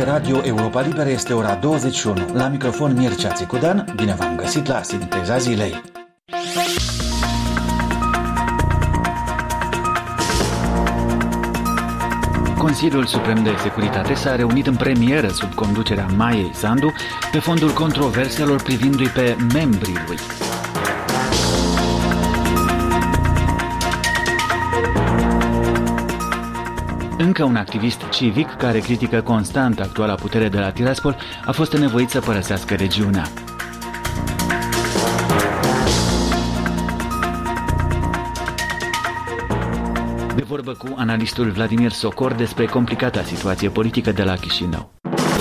Radio Europa Liberă este ora 21. La microfon Mircea Țicudan, bine v-am găsit la Sinteza Zilei. Consiliul Suprem de Securitate s-a reunit în premieră sub conducerea Maiei Sandu pe fondul controverselor privindu-i pe membrii lui. Încă un activist civic care critică constant actuala putere de la Tiraspol a fost nevoit să părăsească regiunea. De vorbă cu analistul Vladimir Socor despre complicata situație politică de la Chișinău.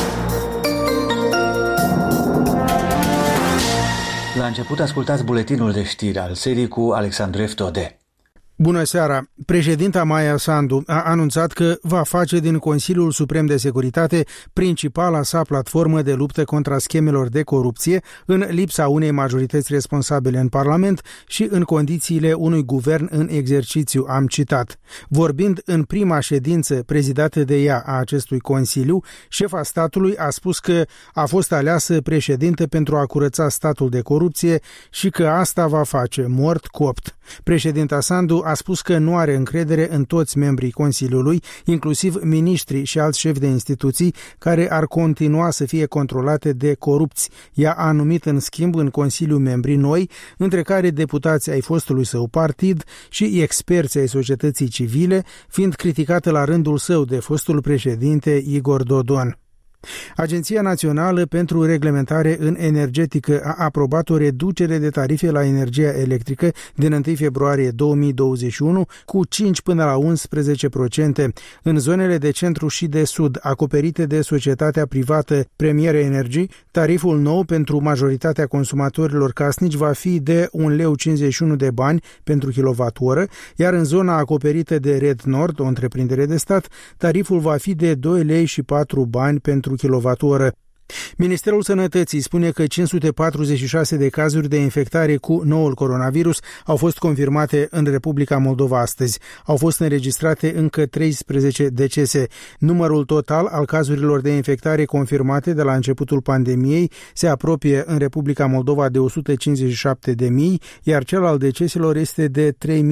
La început ascultați buletinul de știri al serii cu Alexandru Eftode. Bună seara! Președinta Maia Sandu a anunțat că va face din Consiliul Suprem de Securitate principala sa platformă de luptă contra schemelor de corupție în lipsa unei majorități responsabile în Parlament și în condițiile unui guvern în exercițiu, am citat. Vorbind în prima ședință prezidată de ea a acestui Consiliu, șefa statului a spus că a fost aleasă președintă pentru a curăța statul de corupție și că asta va face, mort copt. Președinta Sandu a spus că nu are încredere în toți membrii Consiliului, inclusiv miniștrii și alți șefi de instituții, care ar continua să fie controlate de corupți. Ea a numit în schimb în Consiliu membrii noi, între care deputați ai fostului său partid și experți ai societății civile, fiind criticată la rândul său de fostul președinte Igor Dodon. Agenția Națională pentru Reglementare în Energetică a aprobat o reducere de tarife la energia electrică din 1 februarie 2021 cu 5 până la 11% în zonele de centru și de sud acoperite de societatea privată Premier Energy. Tariful nou pentru majoritatea consumatorilor casnici va fi de 1,51 de bani pentru kilowattoră, iar în zona acoperită de Red Nord, o întreprindere de stat, tariful va fi de 2 lei și 4 bani pentru kilowattoră. Ministerul Sănătății spune că 546 de cazuri de infectare cu noul coronavirus au fost confirmate în Republica Moldova astăzi. Au fost înregistrate încă 13 decese. Numărul total al cazurilor de infectare confirmate de la începutul pandemiei se apropie în Republica Moldova de 157.000, iar cel al deceselor este de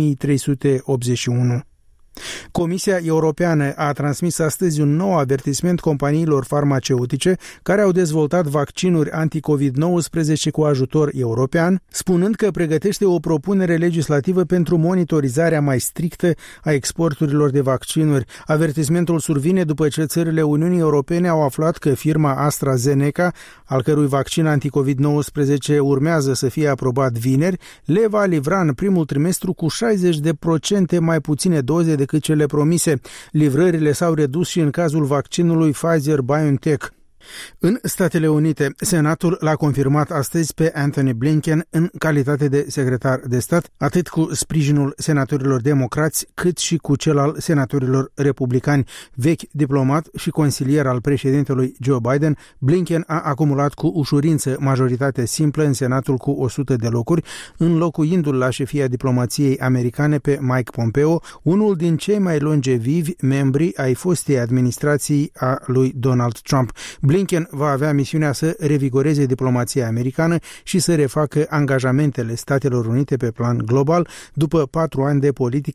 3.381. Comisia Europeană a transmis astăzi un nou avertisment companiilor farmaceutice care au dezvoltat vaccinuri anti-COVID-19 cu ajutor european, spunând că pregătește o propunere legislativă pentru monitorizarea mai strictă a exporturilor de vaccinuri. Avertismentul survine după ce țările Uniunii Europene au aflat că firma AstraZeneca, al cărui vaccin anti-COVID-19 urmează să fie aprobat vineri, le va livra în primul trimestru cu 60% mai puține doze decât cele promise. Livrările s-au redus și în cazul vaccinului Pfizer-BioNTech. În Statele Unite, Senatul l-a confirmat astăzi pe Anthony Blinken în calitate de secretar de stat, atât cu sprijinul senatorilor democrați, cât și cu cel al senatorilor republicani. Vechi diplomat și consilier al președintelui Joe Biden, Blinken a acumulat cu ușurință majoritate simplă în Senatul cu 100 de locuri, înlocuindu-l la șefia diplomației americane pe Mike Pompeo, unul din cei mai longevivi membri ai fostei administrații a lui Donald Trump. Blinken va avea misiunea să revigoreze diplomația americană și să refacă angajamentele Statelor Unite pe plan global după 4 ani de politică